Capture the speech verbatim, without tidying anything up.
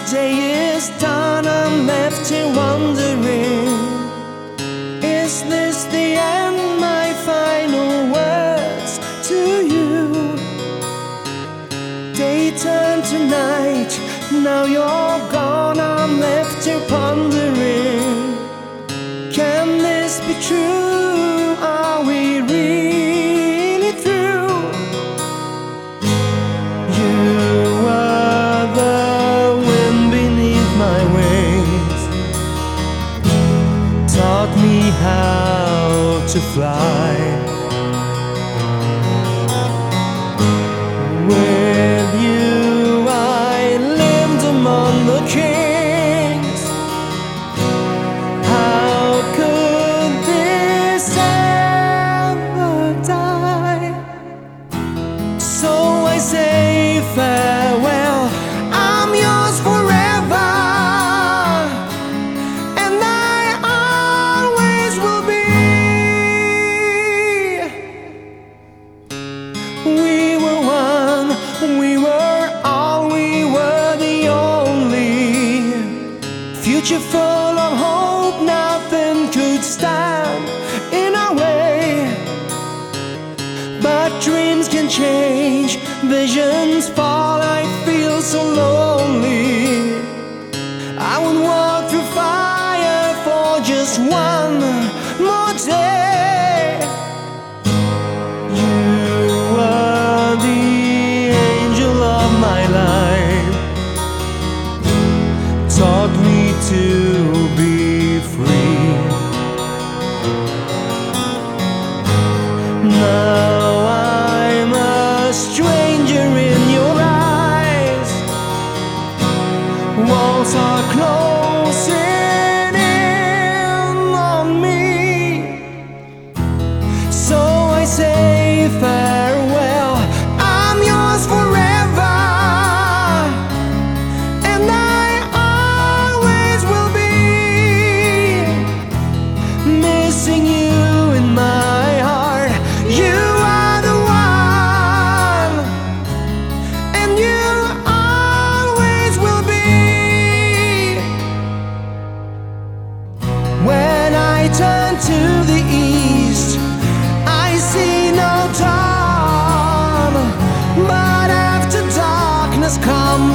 Day is done, I'm left here wondering, is this the end, my final words to you? Day turned to night, now you're gone, I'm left here pondering, can this be true? Are we really through? You were the wind beneath my wings, taught me how to fly. With you I lived among the kings. How could this ever die? So I say farewell, I'm yours forever, and I always will be. We were one, we were all, we were the only. Future full of hope, nothing could stand in our way. But dreams can change, visions fall, I feel so lonely. I would walk through fire for just one more day. You were the angel of my life, taught me to be free. Now I'm a stranger in your eyes. Walls are closing in on me. So I say farewell, I'm yours forever, and I always will be. Missing you in my heart, you are the one, and you always will be. When I turn to the east, I see no dawn, but after darkness comes